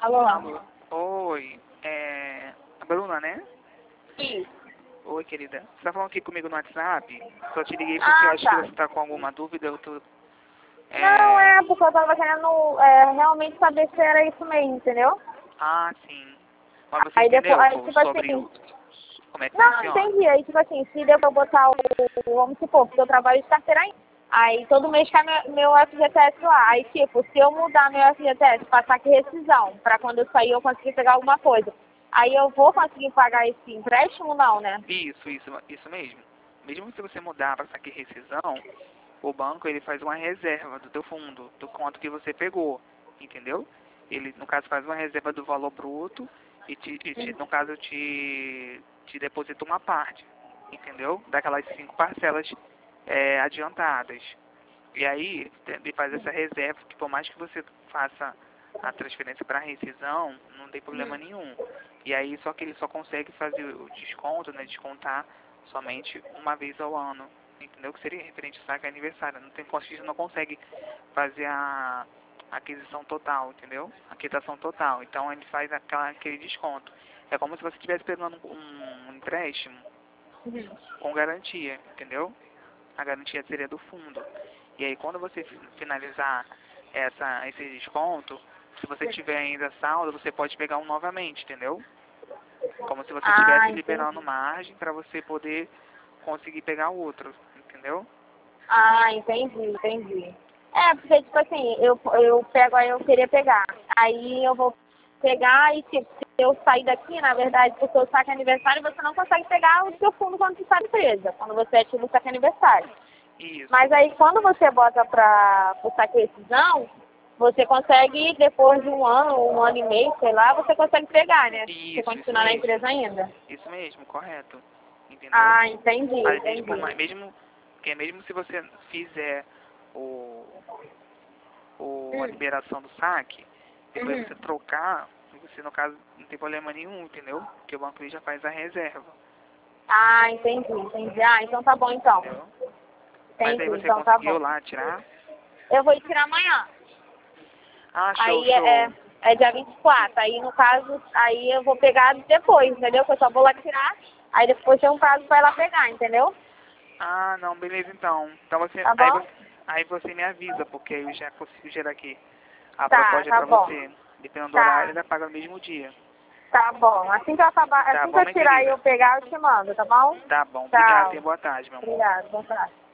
Alô? Alô? Oi, a Bruna, né? Isso. Oi, querida. Você tá falando aqui comigo no WhatsApp? Só te liguei porque eu acho Tá. que você tá com alguma dúvida. Não, porque eu tava querendo realmente saber se era isso mesmo, entendeu? Ah, sim. Mas você Aí depois, entendeu aí tipo sobre assim, como é que não, funciona? entendi. Aí tipo assim, se deu pra botar vamos supor, porque eu trabalho de carteira ainda. Aí todo mês cai meu FGTS lá. Aí tipo, se eu mudar meu FGTS pra saque rescisão, pra quando eu sair eu conseguir pegar alguma coisa, aí eu vou conseguir pagar esse empréstimo, não, né? Isso mesmo. Mesmo se você mudar para saque rescisão, o banco ele faz uma reserva do teu fundo, do quanto que você pegou, entendeu? Ele, no caso, faz uma reserva do valor bruto no caso, te deposita uma parte, entendeu? Daquelas 5 parcelas adiantadas. E aí, ele faz essa reserva, que por mais que você faça a transferência para rescisão, não tem problema nenhum. E aí, só que ele só consegue fazer o desconto, né, descontar somente uma vez ao ano, entendeu? Que seria referente ao saque aniversário. Não tem consigo, não consegue fazer a aquisição total, entendeu? A quitação total. Então, ele faz aquele desconto. É como se você estivesse pegando um empréstimo com garantia, entendeu? A garantia seria do fundo. E aí, quando você finalizar esse desconto, se você tiver ainda saldo, você pode pegar um novamente, entendeu? Como se você estivesse liberando Entendi. margem para você poder conseguir pegar outro, entendeu? Entendi. Porque, tipo assim, eu pego, aí eu queria pegar. Aí eu vou pegar e, tipo, se eu sair daqui, na verdade, porque o saque aniversário, você não consegue pegar o seu fundo quando você sai da empresa, quando você ativa o saque aniversário. Isso, Mas aí, quando você bota pro saque rescisão, você consegue, depois de um ano e meio, sei lá, você consegue pegar, né? Você isso continuar na mesmo. empresa ainda. Isso mesmo, correto. Entendeu? Mas Entendi. porque mesmo se você fizer a liberação do saque, depois você trocar, você no caso não tem problema nenhum, entendeu? Porque o banco ele já faz a reserva, Entendi. Então tá bom, então. entendeu? Mas aí Entendi, você então tá conseguiu bom. lá tirar? Eu vou tirar amanhã. Ah, show, Aí show. é dia 24. Aí, no caso, aí eu vou pegar depois, entendeu? Que eu só vou lá tirar. Aí depois tem um prazo pra ir lá pegar, entendeu? Ah, não, beleza então. Então Tá bom? aí você me avisa, porque aí eu já consigo gerar aqui a proposta Tá pra bom. você. Dependendo do horário, Tá, ele paga no mesmo dia. tá bom. Assim que eu acabar, Tá assim que bom, eu minha tirar e eu querida? pegar, eu te mando, tá bom? Tá bom, obrigado, Tchau. tenha boa tarde, meu amor. Obrigada, boa tarde.